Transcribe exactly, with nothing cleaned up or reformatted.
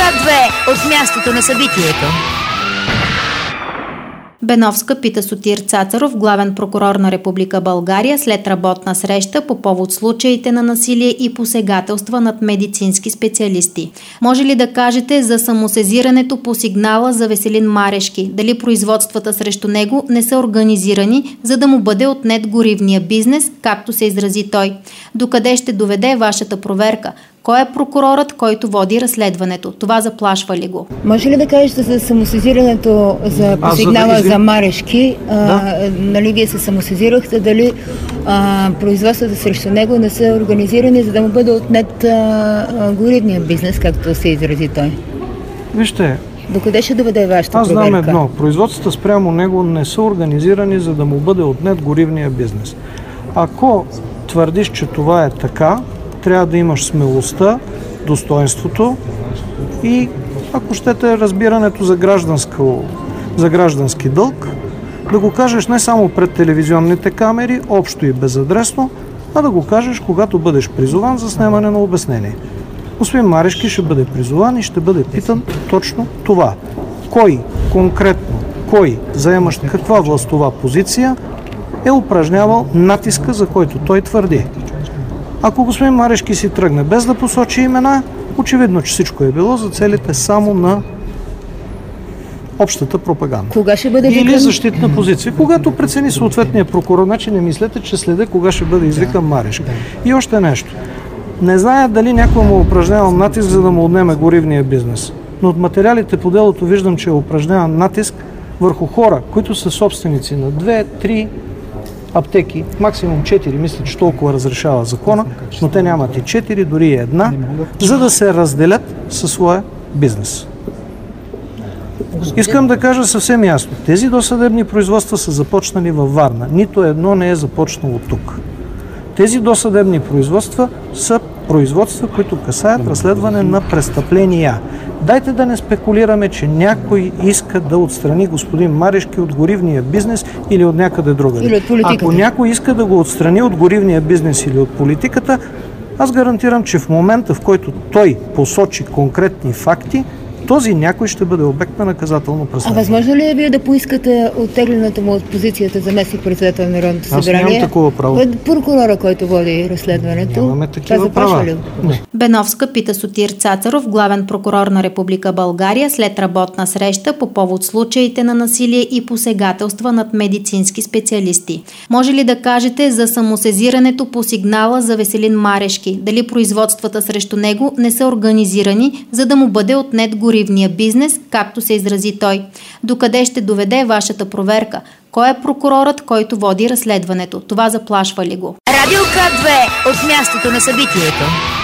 две от мястото на събитието. Беновска пита Сотир Цацаров, главен прокурор на Република България, след работна среща по повод случаите на насилие и посегателства над медицински специалисти. Може ли да кажете за самосезирането по сигнала за Веселин Марешки? Дали производствата срещу него не са организирани, за да му бъде отнет горивния бизнес, както се изрази той? Докъде ще доведе вашата проверка? Кой е прокурорът, който води разследването? Това заплашва ли го? Може ли да кажете за самосезирането за по сигнала за, за Марешки? Да. А, нали вие се самосезирахте, дали а, производствата срещу него не са организирани, за да му бъде отнет а, горивния бизнес, както се изрази той? Вижте, докъде ще доведе вашата аз проверка? знам едно. Производствата спрямо него не са организирани, за да му бъде отнет горивния бизнес. Ако твърдиш, че това е така, трябва да имаш смелостта, достоинството и, ако щете, разбирането за, за граждански дълг, да го кажеш не само пред телевизионните камери, общо и безадресно, а да го кажеш, когато бъдеш призован за снемане на обяснение. Господин Марешки ще бъде призован и ще бъде питан точно това. Кой конкретно, кой, заемащ каква властова позиция, е упражнявал натиска, за който той твърди. Ако господин Марешки си тръгне без да посочи имена, очевидно, че всичко е било за целите само на общата пропаганда. Кога ще бъде или защитна позиция. Когато прецени съответния прокурор, значи не мислете, че следа кога ще бъде извикан Марешки. И още нещо. Не зная дали някой му упражнява натиск, за да му отнеме горивния бизнес. Но от материалите по делото виждам, че е упражняван натиск върху хора, които са собственици на две, три аптеки, максимум четири, мисля, че толкова разрешава закона, но те нямат и четири, дори и една, за да се разделят със своя бизнес. Искам да кажа съвсем ясно. Тези досъдебни производства са започнали във Варна. Нито едно не е започнало тук. Тези досъдебни производства са производства, които касаят разследване на престъпления. Дайте да не спекулираме, че някой иска да отстрани господин Марешки от горивния бизнес или от някъде другаде. Или от политиката. Ако някой иска да го отстрани от горивния бизнес или от политиката, аз гарантирам, че в момента, в който той посочи конкретни факти, този някой ще бъде обект на наказателно преследване. А възможно ли е вие да поискате оттеглянето му от позицията заместник председател на Народното събрание? Аз нямам такова право. Прокурора, който води разследването. Нямаме такива права. Не. Беновска пита Сотир Цацаров, главен прокурор на Република България, след работна среща по повод случаите на насилие и посегателства над медицински специалисти. Може ли да кажете за самосезирането по сигнала за Веселин Марешки? Дали производствата срещу него не са организирани, за да му бъде отнет горивния бизнес, както се изрази той? Докъде ще доведе вашата проверка? Кой е прокурорът, който води разследването? Това заплашва ли го? Радио К две от мястото на събитието.